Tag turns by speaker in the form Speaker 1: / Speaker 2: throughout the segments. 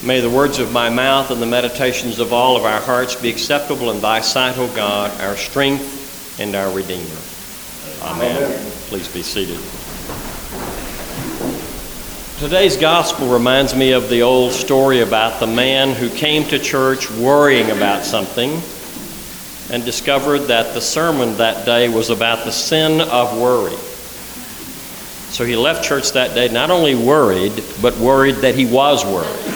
Speaker 1: May the words of my mouth and the meditations of all of our hearts be acceptable in thy sight, O God, our strength and our Redeemer. Amen. Please be seated. Today's gospel reminds me of the old story about the man who came to church worrying about something and discovered that the sermon that day was about the sin of worry. So he left church that day not only worried, but worried that he was worried.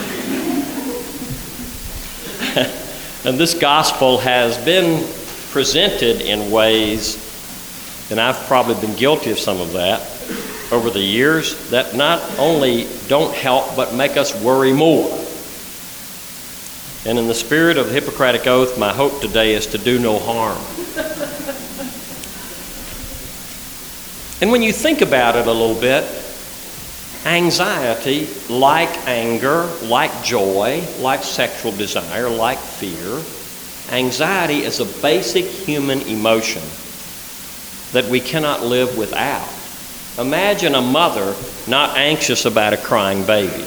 Speaker 1: And this gospel has been presented in ways, and I've probably been guilty of some of that over the years, that not only don't help, but make us worry more. And in the spirit of the Hippocratic Oath, my hope today is to do no harm. And when you think about it a little bit, anxiety, like anger, like joy, like sexual desire, like fear, anxiety is a basic human emotion that we cannot live without. Imagine a mother not anxious about a crying baby,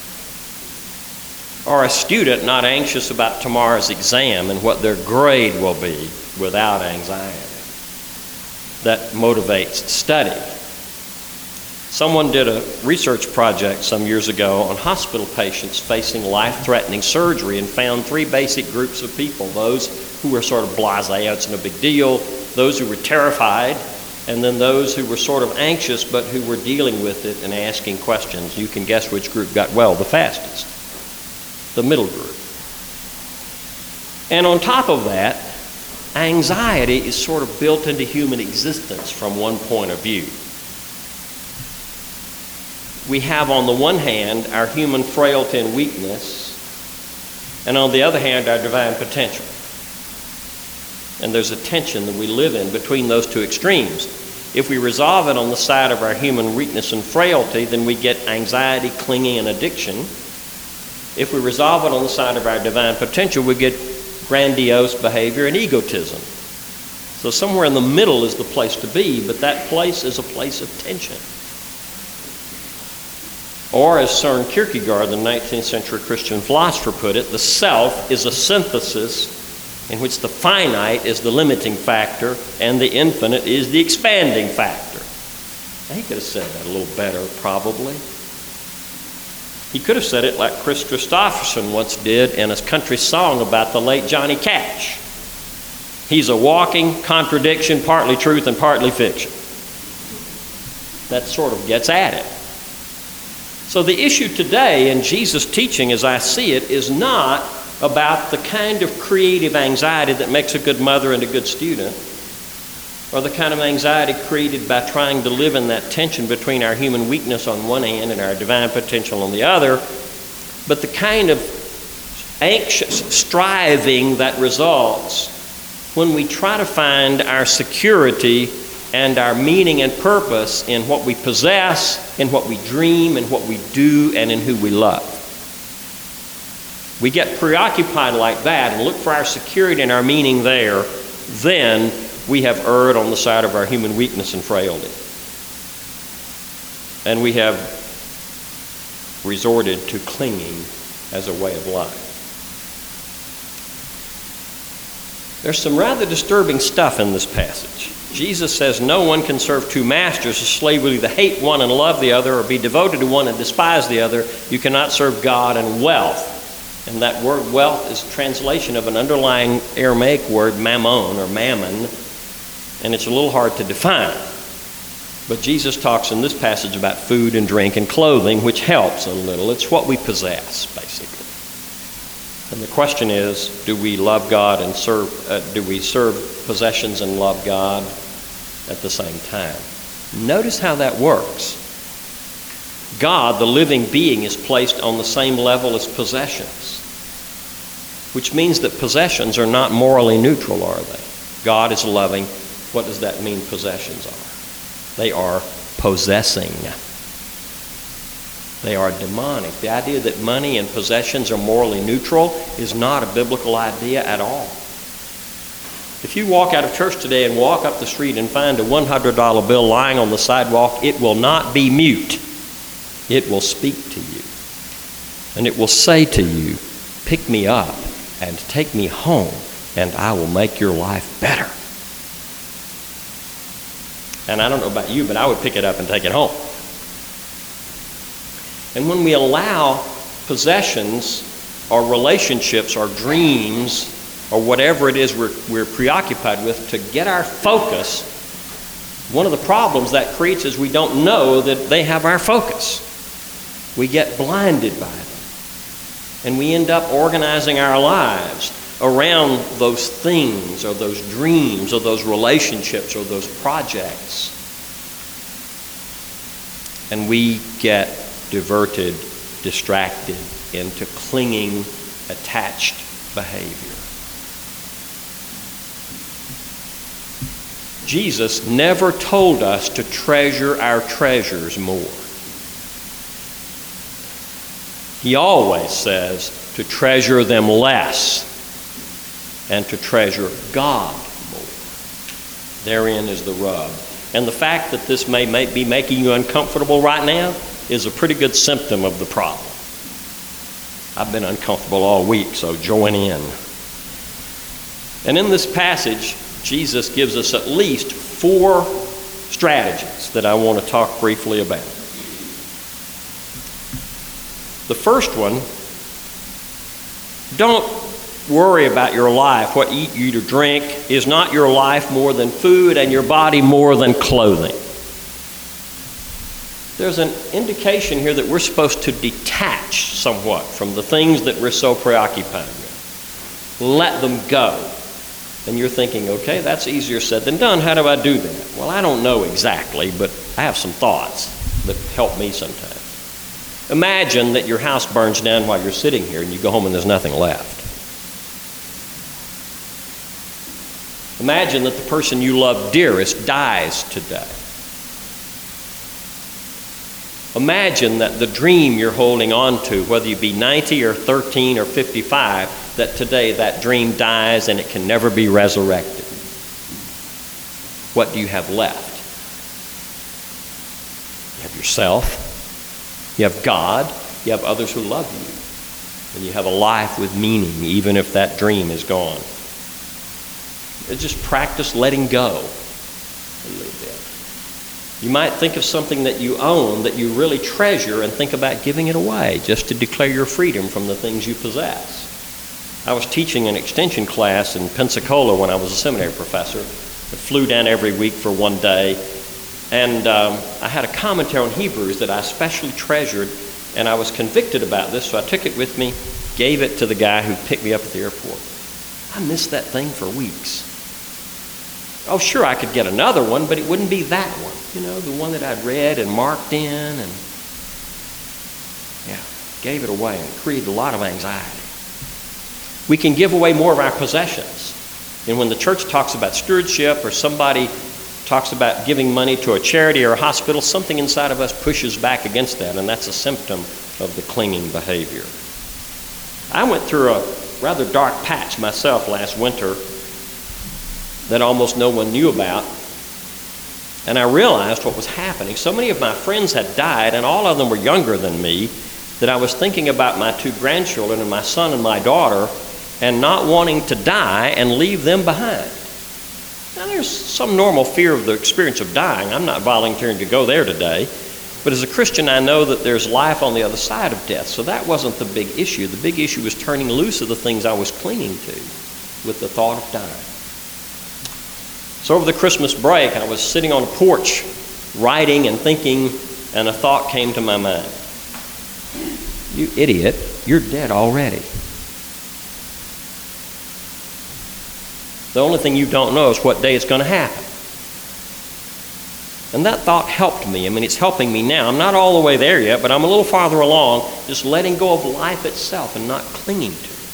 Speaker 1: or a student not anxious about tomorrow's exam and what their grade will be without anxiety. That motivates study. Someone did a research project some years ago on hospital patients facing life-threatening surgery and found three basic groups of people: those who were sort of blasé, it's no big deal; those who were terrified; and then those who were sort of anxious but who were dealing with it and asking questions. You can guess which group got well the fastest. The middle group. And on top of that, anxiety is sort of built into human existence from one point of view. We have on the one hand our human frailty and weakness, and on the other hand our divine potential. And there's a tension that we live in between those two extremes. If we resolve it on the side of our human weakness and frailty, then we get anxiety, clinging, and addiction. If we resolve it on the side of our divine potential, we get grandiose behavior and egotism. So somewhere in the middle is the place to be, but that place is a place of tension. Or as Søren Kierkegaard, the 19th century Christian philosopher, put it, the self is a synthesis in which the finite is the limiting factor and the infinite is the expanding factor. Now, he could have said that a little better, probably. He could have said it like Chris Christopherson once did in a country song about the late Johnny Cash. He's a walking contradiction, partly truth and partly fiction. That sort of gets at it. So the issue today in Jesus' teaching, as I see it, is not about the kind of creative anxiety that makes a good mother and a good student, or the kind of anxiety created by trying to live in that tension between our human weakness on one hand and our divine potential on the other, but the kind of anxious striving that results when we try to find our security and our meaning and purpose in what we possess, in what we dream, in what we do, and in who we love. We get preoccupied like that and look for our security and our meaning there, then we have erred on the side of our human weakness and frailty. And we have resorted to clinging as a way of life. There's some rather disturbing stuff in this passage. Jesus says no one can serve two masters. A slave will either hate one and love the other, or be devoted to one and despise the other. You cannot serve God and wealth. And that word wealth is a translation of an underlying Aramaic word, mammon or mammon, and it's a little hard to define. But Jesus talks in this passage about food and drink and clothing, which helps a little. It's what we possess, basically. And the question is, do we love God and do we serve possessions and love God at the same time? Notice how that works. God, the living being, is placed on the same level as possessions, which means that possessions are not morally neutral, are they? God is loving. What does that mean possessions are? They are possessing. They are demonic. The idea that money and possessions are morally neutral is not a biblical idea at all. If you walk out of church today and walk up the street and find a $100 bill lying on the sidewalk, it will not be mute. It will speak to you. And it will say to you, pick me up and take me home, and I will make your life better. And I don't know about you, but I would pick it up and take it home. And when we allow possessions or relationships or dreams or whatever it is we're preoccupied with to get our focus, one of the problems that creates is we don't know that they have our focus. We get blinded by them. And we end up organizing our lives around those things or those dreams or those relationships or those projects. And we get diverted, distracted into clinging, attached behavior. Jesus never told us to treasure our treasures more. He always says to treasure them less and to treasure God more. Therein is the rub. And the fact that this may be making you uncomfortable right now is a pretty good symptom of the problem. I've been uncomfortable all week, so join in. And in this passage, Jesus gives us at least 4 strategies that I want to talk briefly about. The first one, don't worry about your life. What you eat or drink is not your life more than food, and your body more than clothing. There's an indication here that we're supposed to detach somewhat from the things that we're so preoccupied with. Let them go. And you're thinking, okay, that's easier said than done. How do I do that? Well, I don't know exactly, but I have some thoughts that help me sometimes. Imagine that your house burns down while you're sitting here and you go home and there's nothing left. Imagine that the person you love dearest dies today. Imagine that the dream you're holding on to, whether you be 90 or 13 or 55, that today that dream dies and it can never be resurrected. What do you have left? You have yourself. You have God. You have others who love you. And you have a life with meaning, even if that dream is gone. Just practice letting go a little bit. You might think of something that you own that you really treasure and think about giving it away just to declare your freedom from the things you possess. I was teaching an extension class in Pensacola when I was a seminary professor. I flew down every week for one day. And I had a commentary on Hebrews that I especially treasured, and I was convicted about this, so I took it with me, gave it to the guy who picked me up at the airport. I missed that thing for weeks. Oh, sure, I could get another one, but it wouldn't be that one. You know, the one that I'd read and marked in, and gave it away, and it created a lot of anxiety. We can give away more of our possessions. And when the church talks about stewardship, or somebody talks about giving money to a charity or a hospital, something inside of us pushes back against that, and that's a symptom of the clinging behavior. I went through a rather dark patch myself last winter that almost no one knew about, and I realized what was happening. So many of my friends had died, and all of them were younger than me, that I was thinking about my 2 grandchildren and my son and my daughter, and not wanting to die and leave them behind. Now, there's some normal fear of the experience of dying. I'm not volunteering to go there today. But as a Christian, I know that there's life on the other side of death. So that wasn't the big issue. The big issue was turning loose of the things I was clinging to with the thought of dying. So over the Christmas break, I was sitting on a porch writing and thinking, and a thought came to my mind. You idiot, you're dead already. The only thing you don't know is what day it's going to happen. And that thought helped me. I mean, it's helping me now. I'm not all the way there yet, but I'm a little farther along, just letting go of life itself and not clinging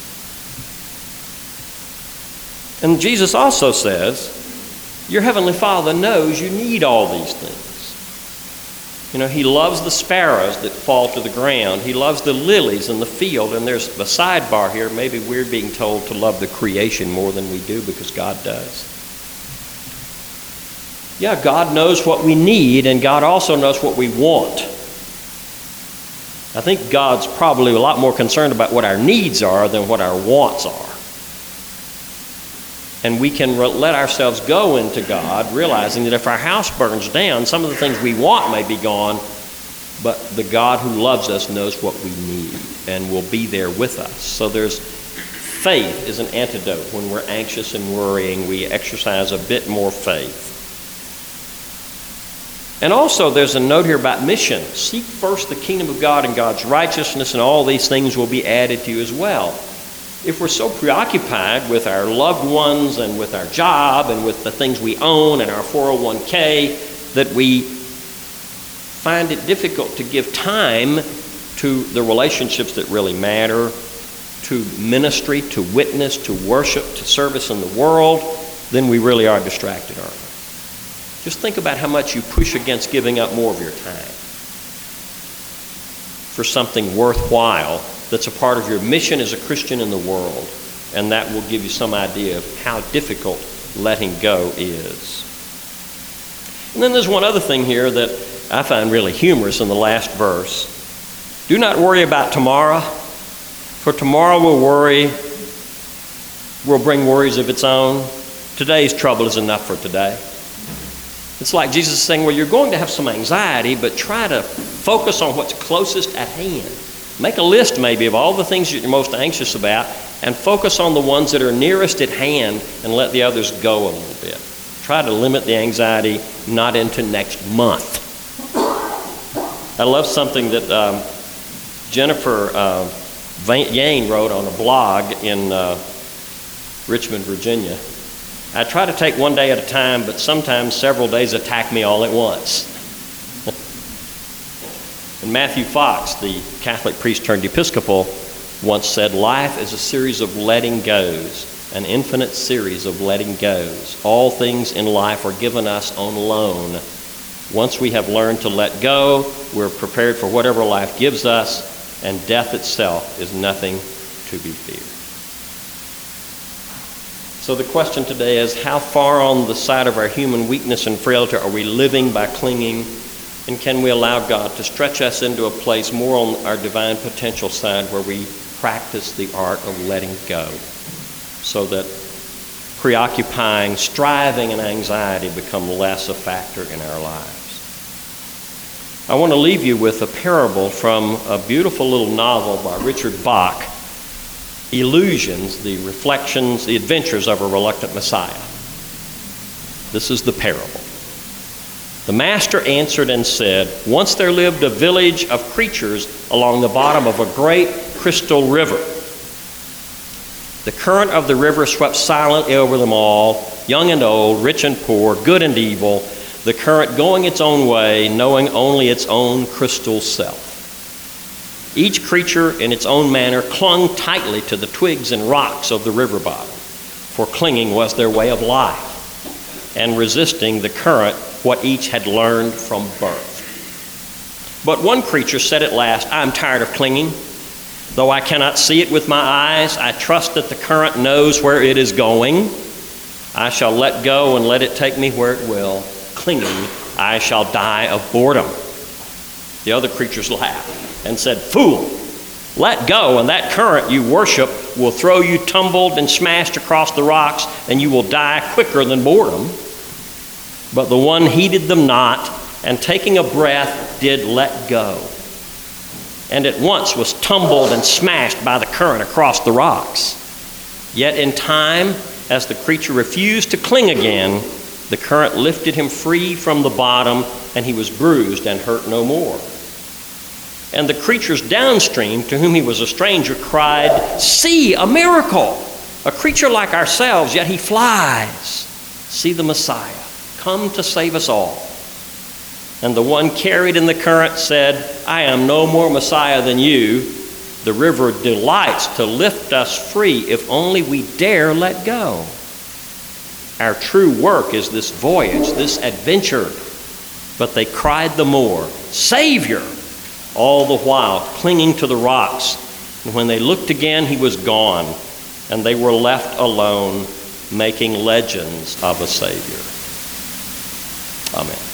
Speaker 1: to it. And Jesus also says, your Heavenly Father knows you need all these things. You know, He loves the sparrows that fall to the ground. He loves the lilies in the field. And there's a sidebar here. Maybe we're being told to love the creation more than we do because God does. Yeah, God knows what we need, and God also knows what we want. I think God's probably a lot more concerned about what our needs are than what our wants are. And we can let ourselves go into God, realizing that if our house burns down, some of the things we want may be gone, but the God who loves us knows what we need and will be there with us. So faith is an antidote. When we're anxious and worrying, we exercise a bit more faith. And also there's a note here about mission. Seek first the kingdom of God and God's righteousness, and all these things will be added to you as well. If we're so preoccupied with our loved ones and with our job and with the things we own and our 401k that we find it difficult to give time to the relationships that really matter, to ministry, to witness, to worship, to service in the world, then we really are distracted, aren't we? Just think about how much you push against giving up more of your time for something worthwhile that's a part of your mission as a Christian in the world, and that will give you some idea of how difficult letting go is. And then there's one other thing here that I find really humorous in the last verse. Do not worry about tomorrow, for tomorrow will bring worries of its own. Today's trouble is enough for today. It's like Jesus is saying, well, you're going to have some anxiety, but try to focus on what's closest at hand. Make a list maybe of all the things that you're most anxious about and focus on the ones that are nearest at hand and let the others go a little bit. Try to limit the anxiety not into next month. I love something that Jennifer Yane wrote on a blog in Richmond, Virginia. I try to take one day at a time, but sometimes several days attack me all at once. And Matthew Fox, the Catholic priest turned Episcopal, once said, life is a series of letting goes, an infinite series of letting goes. All things in life are given us on loan. Once we have learned to let go, we're prepared for whatever life gives us, and death itself is nothing to be feared. So the question today is, how far on the side of our human weakness and frailty are we living by clinging? And can we allow God to stretch us into a place more on our divine potential side where we practice the art of letting go so that preoccupying, striving, and anxiety become less a factor in our lives? I want to leave you with a parable from a beautiful little novel by Richard Bach, Illusions, the Reflections, the Adventures of a Reluctant Messiah. This is the parable. The master answered and said, once there lived a village of creatures along the bottom of a great crystal river. The current of the river swept silently over them all, young and old, rich and poor, good and evil, the current going its own way, knowing only its own crystal self. Each creature in its own manner clung tightly to the twigs and rocks of the river bottom, for clinging was their way of life, and resisting the current what each had learned from birth. But one creature said at last, I'm tired of clinging. Though I cannot see it with my eyes, I trust that the current knows where it is going. I shall let go and let it take me where it will. Clinging, I shall die of boredom. The other creatures laughed and said, fool, let go, and that current you worship will throw you tumbled and smashed across the rocks, and you will die quicker than boredom. But the one heeded them not, and taking a breath did let go, and at once was tumbled and smashed by the current across the rocks. Yet in time, as the creature refused to cling again, the current lifted him free from the bottom, and he was bruised and hurt no more. And the creatures downstream, to whom he was a stranger, cried, see, a miracle! A creature like ourselves, yet he flies. See the Messiah, come to save us all. And the one carried in the current said, I am no more Messiah than you. The river delights to lift us free if only we dare let go. Our true work is this voyage, this adventure. But they cried the more, Savior! All the while clinging to the rocks. And when they looked again, he was gone, and they were left alone, making legends of a Savior. Amen.